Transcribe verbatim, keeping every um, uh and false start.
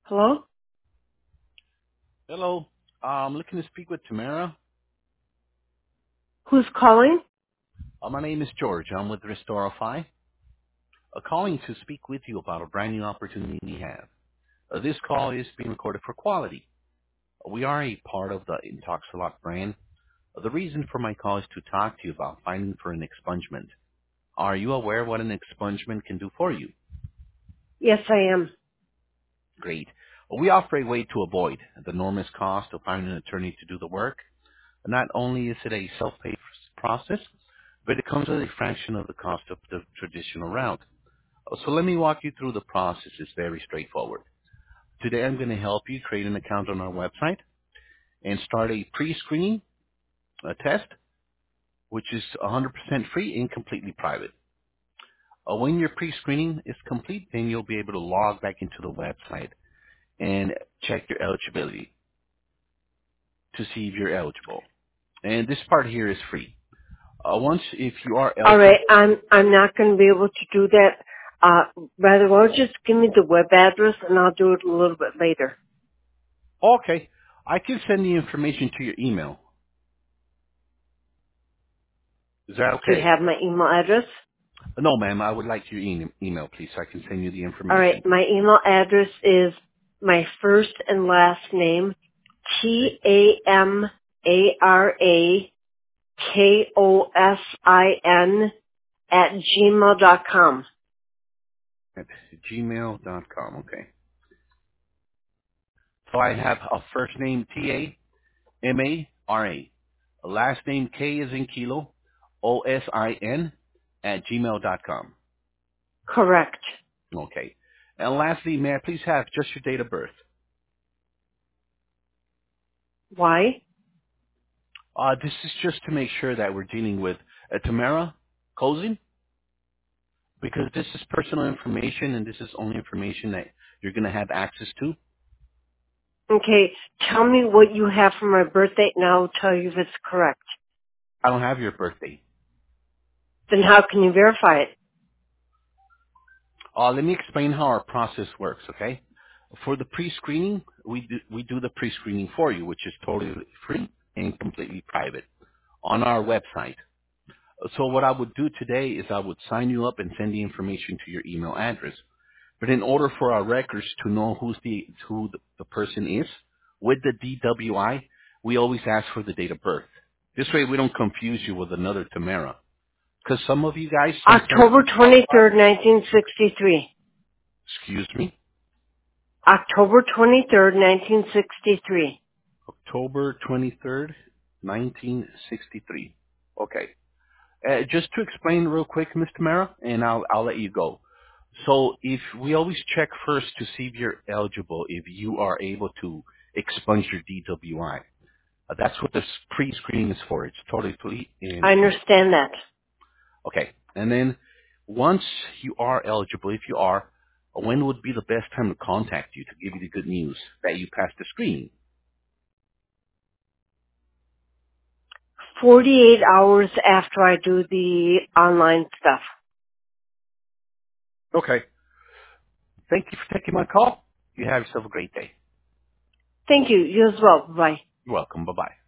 Hello? Hello. Uh, I'm looking to speak with Tamara. Who's calling? Uh, my name is George. I'm with Restorify. Uh, calling to speak with you about a brand new opportunity we have. Uh, this call is being recorded for quality. Uh, we are a part of the Intoxilot brand. Uh, the reason for my call is to talk to you about finding for an expungement. Are you aware what an expungement can do for you? Yes, I am. Great. Uh, we offer a way to avoid the enormous cost of finding an attorney to do the work. Not only is it a self-pay process, but it comes at a fraction of the cost of the traditional route. Uh, So let me walk you through the process. It's very straightforward. Today I'm going to help you create an account on our website and start a pre-screening uh, test, which is one hundred percent free and completely private. Uh, when your pre-screening is complete, then you'll be able to log back into the website and check your eligibility to see if you're eligible. And this part here is free. Uh, once, if you are All eligible, right, I'm I'm not going to be able to do that. Uh, rather, why don't you just give me the web address and I'll do it a little bit later. okay, I can send the information to your email. Is that Do you okay? have my email address? No, ma'am. I would like your e- email, please, so I can send you the All right, information. my email address is my first and last name, T A M A R A K O S I N at gmail dot com. At gmail dot com. Okay. So I have a first name T A M A R A, a last name K is in kilo, O S I N at gmail dot com. Correct. Okay. And lastly, may I please have just your date of birth? Why? Uh, this is just to make sure that we're dealing with uh, Tamara Kozin, because this is personal information and this is only information that you're going to have access to. Okay, tell me what you have for my birthday and I'll tell you if it's correct. I don't have your birthday. Then how can you verify it? Uh, let me explain how our process works, okay? For the pre-screening, we do, we do the pre-screening for you, which is totally free and completely private on our website. So what I would do today is I would sign you up and send the information to your email address. But in order for our records to know who's the, who the, the person is, with the D W I, we always ask for the date of birth. This way we don't confuse you with another Tamara. Because some of you guys sometimes, October twenty-third, nineteen sixty-three. excuse me, October twenty-third, nineteen sixty-three. October twenty-third, nineteen sixty-three. Okay. Uh, just to explain real quick, Mister Mara, and I'll, I'll let you go. So if we always check first to see if you're eligible, if you are able to expunge your D W I. Uh, that's what this pre-screening is for. It's totally free. And, I understand that. okay. And then once you are eligible, if you are, uh, when would be the best time to contact you to give you the good news that you passed the screening? forty-eight hours after I do the online stuff. Okay. Thank you for taking my call. You have yourself a great day. Thank you. You as well. Bye. You're welcome. Bye-bye.